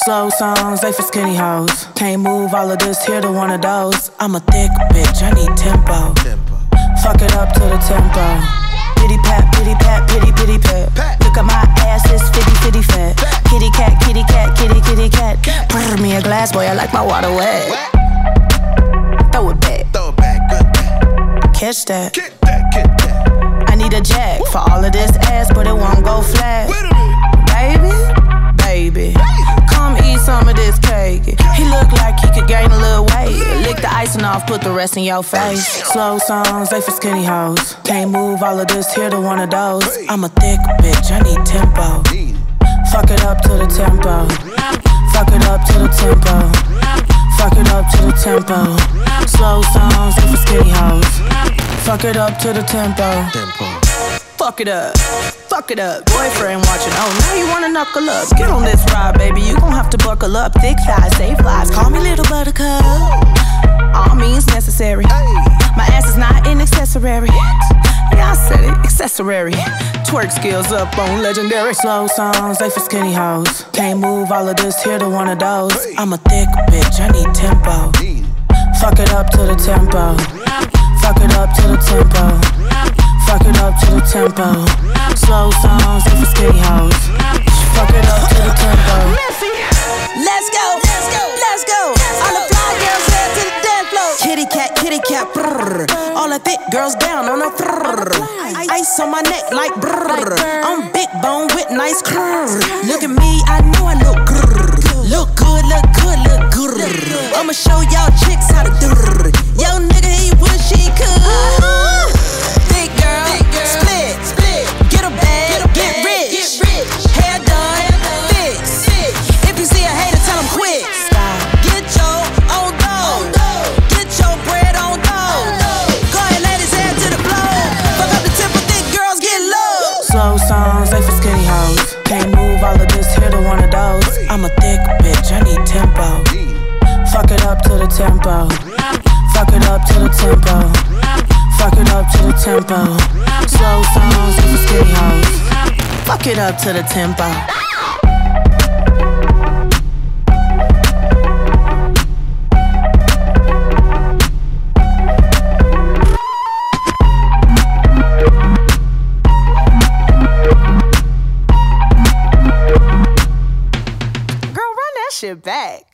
Slow songs, they for skinny hoes. Can't move all of this here to one of those. I'm a thick bitch, I need tempo. Fuck it up to the tempo. Pity pat, pity pat, pity pity pat. Look at my ass, it's fitty fitty fat. Kitty cat, kitty cat, kitty kitty cat. Pour me a glass, boy, I like my water wet. Throw it back, good back. Catch that, get that, get that. I need a jack for all of this ass, but it won't go flat. Baby, come eat some of this cake. He look like he could gain a little weight. Lick the icing off, put the rest in your face. Slow songs, they for skinny hoes. Can't move all of this here to one of those. I'm a thick bitch, I need tempo. Fuck it up to the tempo. Fuck it up to the tempo. Fuck it up to the tempo. Slow songs, they for skinny hoes. Fuck it up to the tempo. Fuck it up. Fuck it up, boyfriend watching, oh now you wanna knuckle up. Get on this ride, baby, you gon' have to buckle up. Thick thighs, save lives, call me little buttercup. All means necessary. My ass is not an accessory. Yeah, I said it, accessory. Twerk skills up on legendary. Slow songs, they for skinny hoes. Can't move all of this here to one of those. I'm a thick bitch, I need tempo. Fuck it up to the tempo. Fuck it up to the tempo. Fuck it up to the tempo. Slow songs, they for skinny hoes. Fuck it up to the tempo. Let's go, let's go, let's go. All the fly girls head to the dance floor. Kitty cat, brrr. All the thick girls down on the brrr. Ice on my neck like brrr. I'm big bone with nice curves. Look at me, I know I look grrr. Look good, look good, look good. I'ma show y'all chicks how to do. Yo nigga, he wish he could. Big girl, split, get a bag, get rich, hair done, fix. If you see a hater, tell him quit. Get your own dough, get your bread on dough. Go ahead, ladies, head to the floor. Fuck up the tempo, thick girls get low. Slow songs, they for skinny hoes. Can't move all of this here to one of those. I'm a thick bitch, I need tempo. Fuck it up to the tempo. Fuck it up to the tempo. Fuck it up to the tempo. Slow songs, they for skinny hoes. Fuck it up to the tempo. Girl, run that shit back.